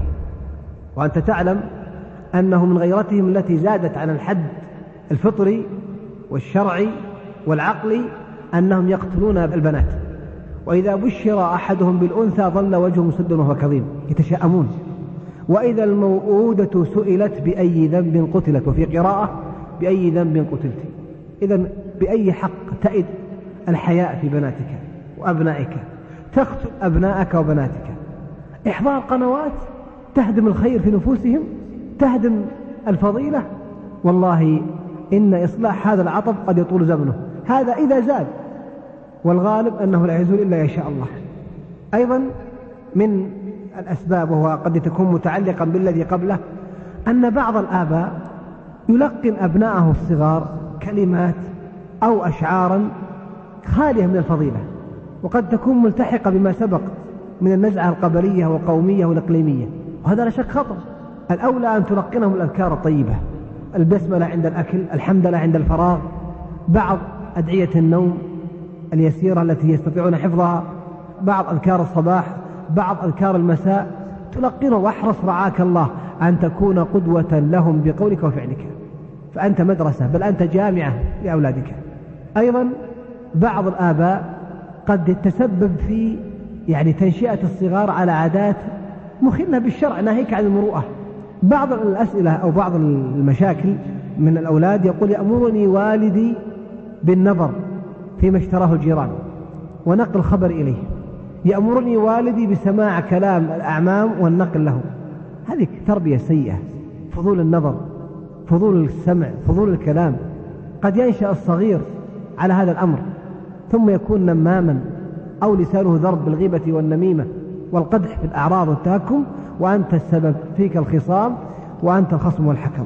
[SPEAKER 1] وأنت تعلم أنه من غيرتهم التي زادت عن الحد الفطري والشرعي والعقلي أنهم يقتلون البنات، وإذا بشر أحدهم بالأنثى ظل وجهه مسد وهو كظيم، يتشاءمون. وإذا الموءودة سئلت بأي ذنب قتلت، وفي قراءة بأي ذنب قتلت. إذن بأي حق تئد الحياء في بناتك وأبنائك، تقتل أبنائك وبناتك؟ إحضار قنوات تهدم الخير في نفوسهم، تهدم الفضيلة. والله إن إصلاح هذا العطب قد يطول زمنه، هذا إذا زاد، والغالب أنه لا يزول إلا يشاء الله. أيضا من الأسباب، وهو قد تكون متعلقا بالذي قبله، أن بعض الآباء يلقن أبنائه الصغار كلمات أو أشعارا خالية من الفضيلة، وقد تكون ملتحقة بما سبق من النزعة القبلية والقومية والإقليمية، وهذا لا شك خطأ. الأولى أن تلقنهم الأذكار الطيبة، البسملة عند الأكل، الحمد لله عند الفراغ، بعض أدعية النوم اليسيرة التي يستطيعون حفظها، بعض أذكار الصباح، بعض أذكار المساء، تلقنه. واحرص رعاك الله أن تكون قدوة لهم بقولك وفعلك، فأنت مدرسة، بل أنت جامعة لأولادك. أيضا بعض الآباء قد يتسبب في تنشئة الصغار على عادات مخلة بالشرع ناهيك عن المروءة. بعض الأسئلة أو بعض المشاكل من الأولاد يقول: يأمرني والدي بالنظر فيما اشتراه الجيران ونقل الخبر إليه، يأمرني والدي بسماع كلام الأعمام والنقل له. هذه تربية سيئة، فضول النظر، فضول السمع، فضول الكلام. قد ينشأ الصغير على هذا الأمر ثم يكون نماما أو لسانه ضرب بالغيبة والنميمة والقدح في الأعراض والتهكم، وأنت السبب، فيك الخصام وأنت الخصم والحكم.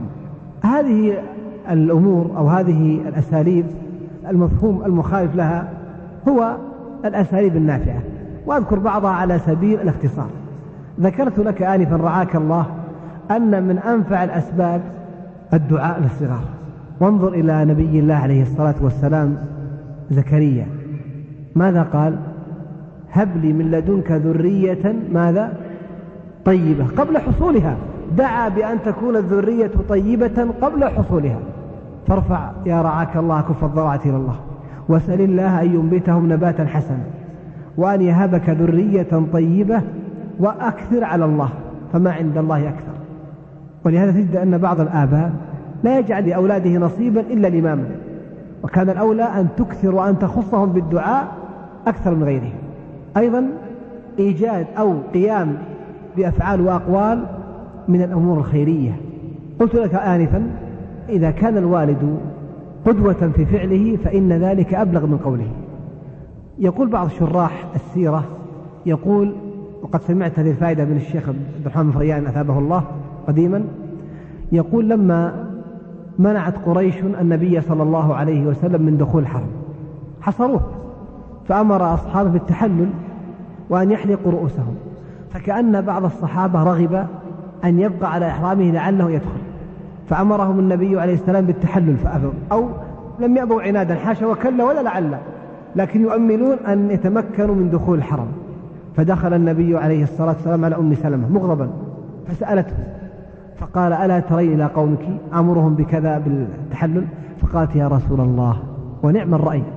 [SPEAKER 1] هذه الأمور أو هذه الأساليب المفهوم المخالف لها هو الأساليب النافعة، وأذكر بعضها على سبيل الاختصار. ذكرت لك آنفا رعاك الله أن من أنفع الأسباب الدعاء للصغار. وانظر إلى نبي الله عليه الصلاة والسلام زكريا، ماذا قال؟ هب لي من لدنك ذرية ماذا؟ طيبة قبل حصولها. دعا بأن تكون الذرية طيبة قبل حصولها. فارفع يا رعاك الله كف الضراعة إلى الله، واسأل الله أن ينبتهم نباتا حسنا، وأن يهبك ذرية طيبة، وأكثر على الله، فما عند الله أكثر. ولهذا تجد أن بعض الآباء لا يجعل لأولاده نصيبا إلا الإمام، وكان الأولى أن تكثر وأن تخصهم بالدعاء أكثر من غيرهم. أيضا إيجاد أو قيام بأفعال وأقوال من الأمور الخيرية. قلت لك آنفا إذا كان الوالد قدوة في فعله فإن ذلك أبلغ من قوله. يقول بعض شراح السيرة، يقول، وقد سمعت هذه الفائدة من الشيخ عبد الرحمن فريان أثابه الله قديما، يقول: لما منعت قريش النبي صلى الله عليه وسلم من دخول الحرم حصروه، فأمر أصحابه بالتحلل وأن يحلقوا رؤوسهم، فكأن بعض الصحابة رغب أن يبقى على إحرامه لعله يدخل، فأمرهم النبي عليه السلام بالتحلل فأبوا، أو لم يأبوا عنادا، حاشا وكلا ولا لعل، لكن يؤملون أن يتمكنوا من دخول الحرم. فدخل النبي عليه الصلاة والسلام على أم سلمة مغضبا، فسألته فقال: ألا ترين إلى قومك أمرهم بكذا بالتحلل؟ فقالت: يا رسول الله ونعم الرأي،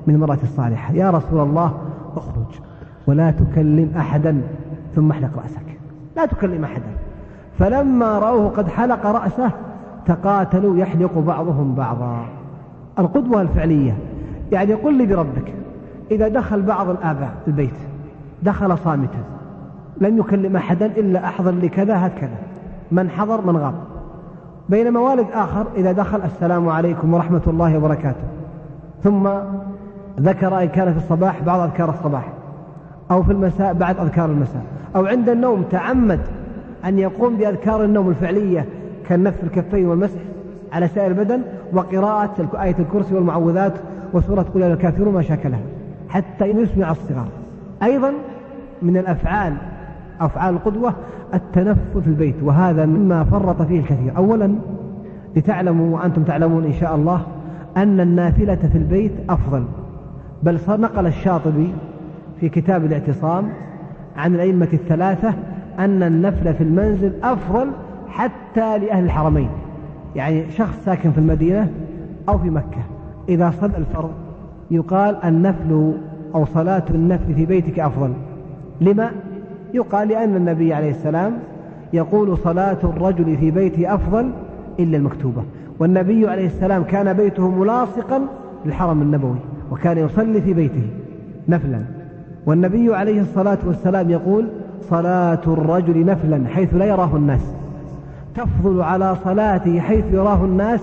[SPEAKER 1] من المرأة الصالحة: يا رسول الله اخرج ولا تكلم أحدا ثم احلق رأسك، لا تكلم أحدا. فلما رأوه قد حلق رأسه تقاتلوا يحلق بعضهم بعضا. القدوة الفعلية، يعني قل لي بربك، إذا دخل بعض الآباء البيت دخل صامتا لم يكلم أحدا إلا أحضر لكذا هكذا، من حضر من غاب. بينما والد آخر إذا دخل: السلام عليكم ورحمة الله وبركاته، ثم ذكر إن كان في الصباح بعض أذكار الصباح، أو في المساء بعد أذكار المساء، أو عند النوم تعمد أن يقوم بأذكار النوم الفعلية كالنفث الكفين والمسح على سائر البدن وقراءة آية الكرسي والمعوذات وسورة قل يا الكافرون ما شاكلها، حتى يسمع الصغار. أيضا من الأفعال، أفعال القدوة، التنفل في البيت، وهذا مما فرط فيه الكثير. أولا لتعلموا وأنتم تعلمون إن شاء الله أن النافلة في البيت أفضل، بل نقل الشاطبي في كتاب الاعتصام عن الأئمة الثلاثة أن النفل في المنزل أفضل حتى لأهل الحرمين، يعني شخص ساكن في المدينة أو في مكة إذا صلى الفرض يقال النفل أو صلاة النفل في بيتك أفضل. لما؟ يقال لأن النبي عليه السلام يقول: صلاة الرجل في بيته أفضل إلا المكتوبة. والنبي عليه السلام كان بيته ملاصقا للحرم النبوي وكان يصلي في بيته نفلا. والنبي عليه الصلاة والسلام يقول: صلاة الرجل نفلا حيث لا يراه الناس تفضل على صلاته حيث يراه الناس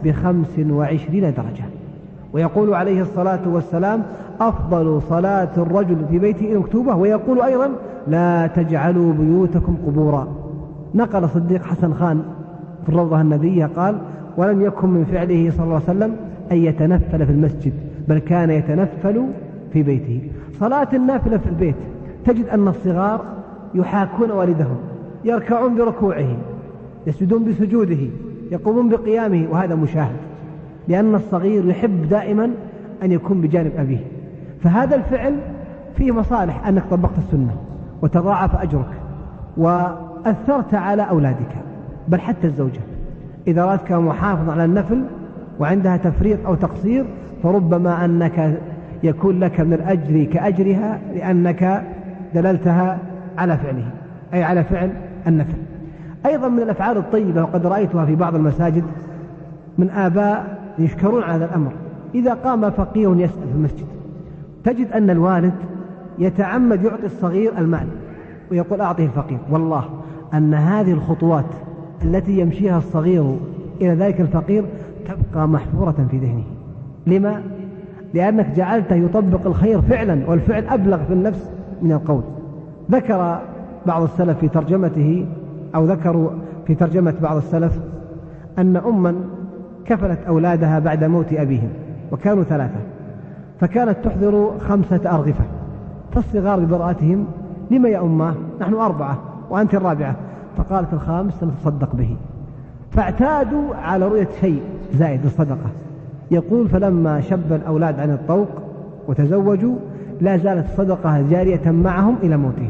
[SPEAKER 1] ب25 درجة. ويقول عليه الصلاة والسلام: أفضل صلاة الرجل في بيته المكتوبة. ويقول أيضا: لا تجعلوا بيوتكم قبورا. نقل صديق حسن خان في الروضة الندية قال: ولم يكن من فعله صلى الله عليه وسلم أن يتنفل في المسجد، بل كان يتنفل في بيته. صلاة النافلة في البيت تجد أن الصغار يحاكون والدهم، يركعون بركوعه، يسجدون بسجوده، يقومون بقيامه، وهذا مشاهد، لأن الصغير يحب دائما أن يكون بجانب أبيه. فهذا الفعل فيه مصالح، أنك طبقت السنة وتضاعف أجرك وأثرت على أولادك، بل حتى الزوجة إذا رأتك محافظ على النفل وعندها تفريط أو تقصير فربما أنك يكون لك من الأجر كأجرها، لأنك دللتها على فعله، أي على فعل النفل. أيضا من الأفعال الطيبة، وقد رأيتها في بعض المساجد من آباء يشكرون على هذا الأمر: إذا قام فقيه يسأل في المسجد تجد أن الوالد يتعمد يعطي الصغير المال ويقول: أعطيه الفقير. والله أن هذه الخطوات التي يمشيها الصغير إلى ذلك الفقير تبقى محفورة في ذهنه. لما؟ لأنك جعلته يطبق الخير فعلا، والفعل أبلغ في النفس من القول. ذكر بعض السلف في ترجمته، أو ذكروا في ترجمة بعض السلف أن أما كفلت أولادها بعد موت أبيهم وكانوا 3، فكانت تحضر 5 أرغفة، فالصغار ببرأتهم: لما يا أماه؟ نحن 4 وأنت 4. فقالت: 5 سنتصدق به. فاعتادوا على رؤية شيء زائد الصدقة. يقول: فلما شب الأولاد عن الطوق وتزوجوا لا زالت الصدقة جارية معهم إلى موتهم.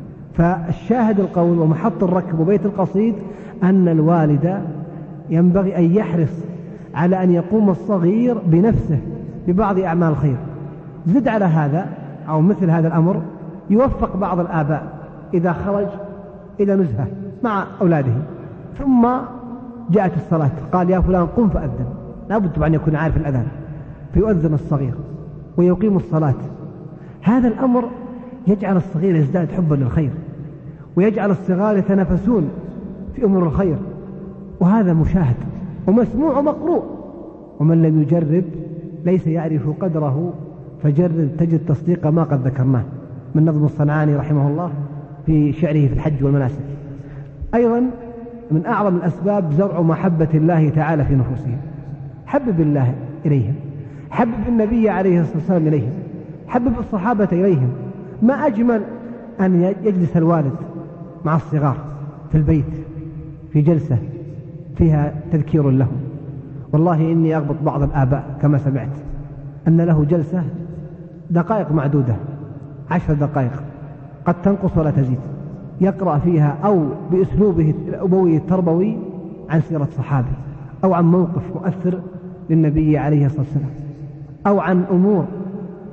[SPEAKER 1] فالشاهد القول ومحط الركب وبيت القصيد أن الوالد ينبغي أن يحرص على أن يقوم الصغير بنفسه ببعض أعمال الخير. زد على هذا أو مثل هذا الأمر يوفق بعض الآباء إذا خرج إلى نزهة مع أولاده ثم جاءت الصلاة قال: يا فلان قم فأذن. لا بد أن يكون عارف الأذان، فيؤذن الصغير ويقيم الصلاة. هذا الأمر يجعل الصغير يزداد حبا للخير، ويجعل الصغار يتنافسون في أمور الخير، وهذا مشاهد ومسموع ومقروء. ومن لم يجرب ليس يعرف قدره، فجرب تجد تصديق ما قد ذكرناه من نظم الصنعاني رحمه الله في شعره في الحج والمناسك. أيضا من أعظم الأسباب زرع محبة الله تعالى في نفوسهم. حبب الله إليهم، حبب النبي عليه الصلاة والسلام إليهم، حبب الصحابة إليهم. ما أجمل أن يجلس الوالد مع الصغار في البيت في جلسة فيها تذكير لهم. والله إني أغبط بعض الآباء كما سمعت أن له جلسة دقائق معدودة، 10 دقائق قد تنقص ولا تزيد، يقرأ فيها أو بأسلوبه الأبوي التربوي عن سيرة صحابي، أو عن موقف مؤثر للنبي عليه الصلاة والسلام، أو عن أمور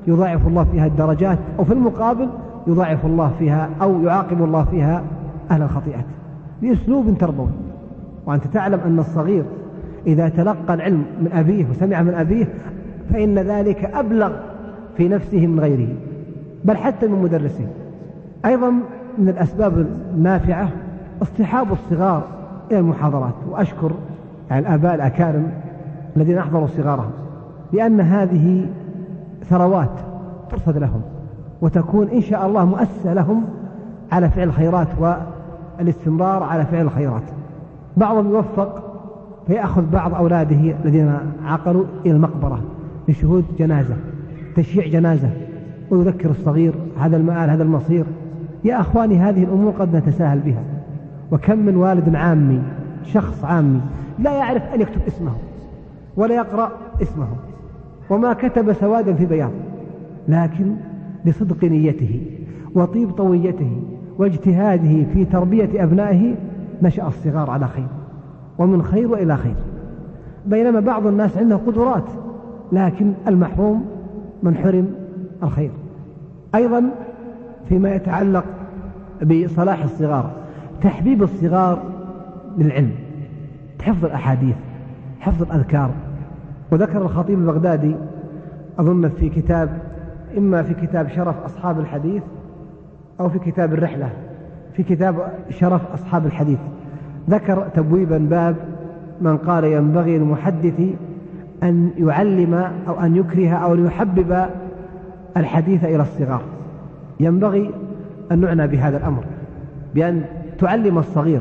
[SPEAKER 1] يضاعف الله فيها الدرجات، أو في المقابل يضاعف الله فيها أو يعاقب الله فيها أهل الخطيئات بأسلوب تربوي. وأنت تعلم أن الصغير إذا تلقى العلم من أبيه وسمع من أبيه فإن ذلك أبلغ في نفسه من غيره، بل حتى من مدرسه. أيضا من الأسباب النافعة اصطحاب الصغار إلى المحاضرات، وأشكر الآباء الأكارم الذين أحضروا صغارهم، لأن هذه ثروات ترصد لهم وتكون إن شاء الله مؤسسة لهم على فعل الخيرات والاستمرار على فعل الخيرات. بعضهم يوفق فيأخذ بعض أولاده الذين عقلوا إلى المقبرة لشهود جنازة، تشييع جنازة، ويذكر الصغير هذا المآل هذا المصير. يا أخواني، هذه الأمور قد نتساهل بها. وكم من والد عامي، شخص عامي لا يعرف أن يكتب اسمه ولا يقرأ اسمه وما كتب سوادا في بياض، لكن لصدق نيته وطيب طويته واجتهاده في تربية أبنائه نشأ الصغار على خير ومن خير وإلى خير. بينما بعض الناس عنده قدرات، لكن المحروم من حرم الخير. أيضا فيما يتعلق بصلاح الصغار، تحبيب الصغار للعلم، حفظ الأحاديث، حفظ الأذكار. وذكر الخطيب البغدادي أظن في كتاب، إما في كتاب شرف أصحاب الحديث أو في كتاب الرحلة، في كتاب شرف أصحاب الحديث، ذكر تبويبا باب من قال ينبغي المحدث أن يعلم أو أن يكره أو أن يحبب الحديث إلى الصغار. ينبغي أن نعنى بهذا الأمر، بأن تعلم الصغير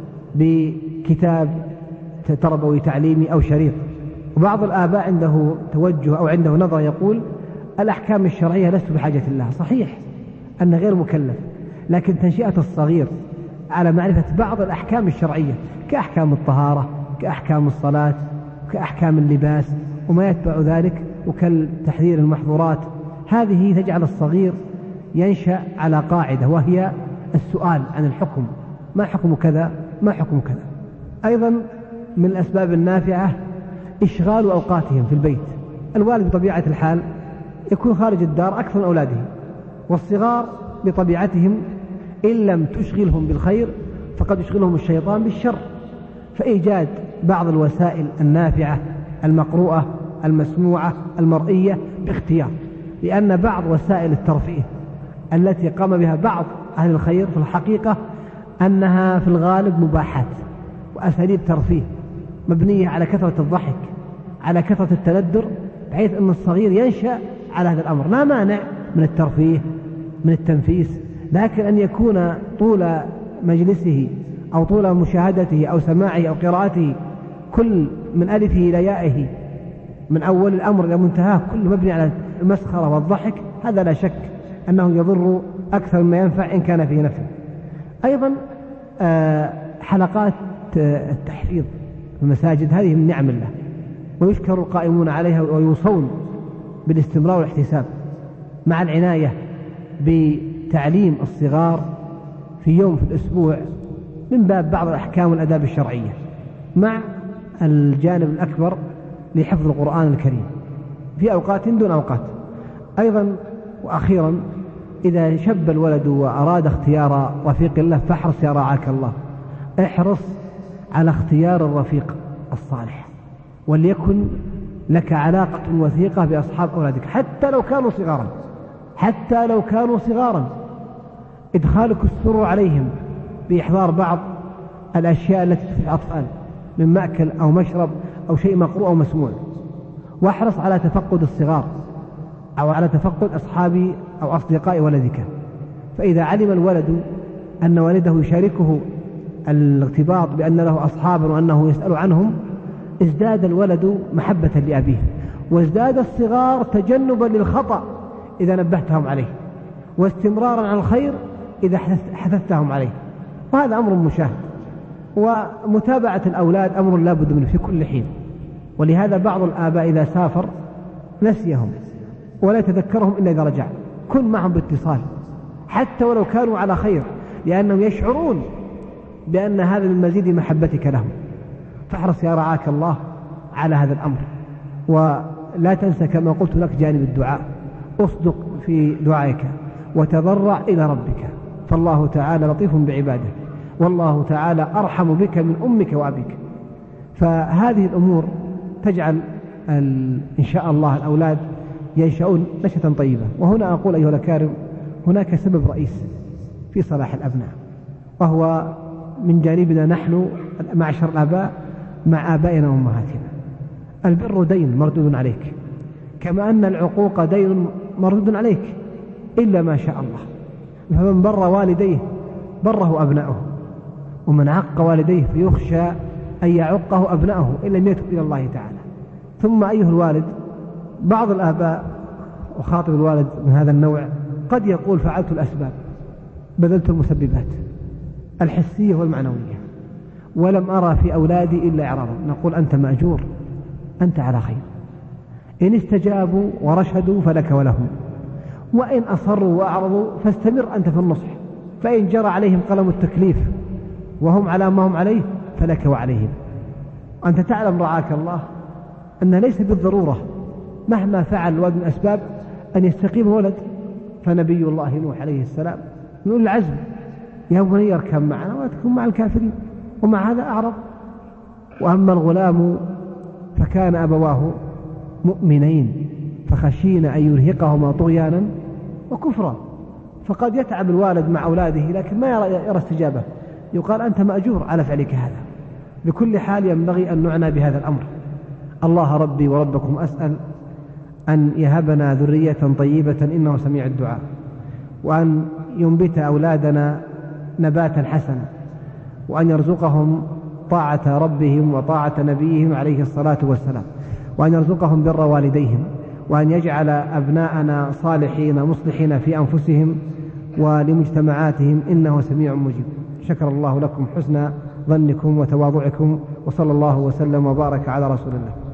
[SPEAKER 1] بكتاب تربوي تعليمي أو شريط. وبعض الآباء عنده توجه أو عنده نظر يقول الأحكام الشرعية لست بحاجة لها. صحيح أن غير مكلف، لكن تنشئة الصغير على معرفة بعض الأحكام الشرعية كأحكام الطهارة، كأحكام الصلاة، كأحكام اللباس وما يتبع ذلك، وكالتحذير المحظورات، هذه تجعل الصغير ينشأ على قاعدة، وهي السؤال عن الحكم، ما حكم كذا، ما حكم كذا. أيضا من الأسباب النافعة إشغال أوقاتهم في البيت. الوالد بطبيعة الحال يكون خارج الدار أكثر من أولاده، والصغار بطبيعتهم إن لم تشغلهم بالخير فقد يشغلهم الشيطان بالشر. فإيجاد بعض الوسائل النافعة المقروءة المسموعة المرئية باختيار، لأن بعض وسائل الترفيه التي قام بها بعض أهل الخير في الحقيقة أنها في الغالب مباحات وأساليب ترفيه مبنية على كثرة الضحك، على كثرة التندر، بحيث أن الصغير ينشأ على هذا الأمر. لا مانع من الترفيه من التنفيس، لكن أن يكون طول مجلسه أو طول مشاهدته أو سماعه أو قراءته كل من ألفه إلى يائه من أول الأمر إلى منتهاه كل مبني على المسخرة والضحك، هذا لا شك أنه يضر أكثر مما ينفع إن كان فيه نفع. أيضا حلقات التحفيظ في المساجد هذه من نعم الله، ويشكر القائمون عليها ويوصون بالاستمرار والاحتساب مع العناية بتعليم الصغار في يوم في الأسبوع من باب بعض الأحكام والأداب الشرعية، مع الجانب الأكبر لحفظ القرآن الكريم في أوقات دون أوقات. أيضا وأخيرا، إذا شب الولد وأراد اختيار رفيق الله فاحرص يا رعاك الله، احرص على اختيار الرفيق الصالح، وليكن لك علاقة وثيقة بأصحاب أولادك حتى لو كانوا صغارا، حتى لو كانوا صغارا. إدخالك السرور عليهم بإحضار بعض الأشياء التي تفيد الأطفال من مأكل أو مشرب أو شيء مقروء أو مسموع، واحرص على تفقد الصغار أو على تفقد أصحاب أو أصدقاء ولدك. فإذا علم الولد أن والده يشاركه الارتباط بأن له أصحابا وأنه يسأل عنهم، ازداد الولد محبة لأبيه، وازداد الصغار تجنبا للخطأ إذا نبهتهم عليه، واستمرارا على الخير إذا حثثتهم عليه. وهذا أمر مشاهد، ومتابعة الأولاد أمر لا بد منه في كل حين. ولهذا بعض الآباء إذا سافر نسيهم ولا يتذكرهم إلا إذا رجع. كن معهم باتصال حتى ولو كانوا على خير، لأنهم يشعرون بأن هذا من مزيد محبتك لهم. فاحرص يا رعاك الله على هذا الأمر، ولا تنسى كما قلت لك جانب الدعاء،
[SPEAKER 2] اصدق في دعائك وتضرع إلى ربك، فالله تعالى لطيف بعباده، والله تعالى أرحم بك من أمك وأبيك. فهذه الأمور تجعل إن شاء الله الأولاد ينشأون نشأة طيبة. وهنا أقول أيها الأكارم، هناك سبب رئيس في صلاح الأبناء، وهو من جانبنا نحن معشر الآباء مع آبائنا وأمهاتنا. البر دين مردود عليك، كما أن العقوق دين مردود عليك إلا ما شاء الله. فمن بر والديه بره أبناؤه، ومن عق والديه فيخشى أن يعقه أبناؤه إن لم يتب إلى الله تعالى. ثم أيها الوالد، بعض الآباء وخاطب الوالد من هذا النوع قد يقول فعلت الأسباب، بذلت المسببات الحسية والمعنوية، ولم أرى في أولادي إلا إعراضا. نقول أنت مأجور، أنت على خير، إن استجابوا ورشدوا فلك ولهم، وإن أصروا وأعرضوا فاستمر أنت في النصح، فإن جرى عليهم قلم التكليف وهم على ما هم عليه فلك وعليهم. أنت تعلم رعاك الله أن ليس بالضرورة مهما فعل الولد من أسباب أن يستقيم ولد. فنبي الله نوح عليه السلام من أولي العزم، يا بني اركب معنا ولا تكن مع الكافرين، ومع هذا أعرض. وأما الغلام فكان أبواه مؤمنين فخشينا أن يرهقهما طغيانا وكفرا. فقد يتعب الوالد مع أولاده لكن ما يرى استجابة، يقال أنت مأجور على فعلك هذا. بكل حال ينبغي أن نعنى بهذا الأمر. الله ربي وربكم أسأل أن يهبنا ذرية طيبة إنه سميع الدعاء، وأن ينبت أولادنا نباتا حسنا، وأن يرزقهم طاعة ربهم وطاعة نبيهم عليه الصلاة والسلام، وأن يرزقهم بر والديهم، وأن يجعل أبناءنا صالحين مصلحين في أنفسهم ولمجتمعاتهم إنه سميع مجيب. شكر الله لكم حسن ظنكم وتواضعكم، وصلى الله وسلم وبارك على رسول الله.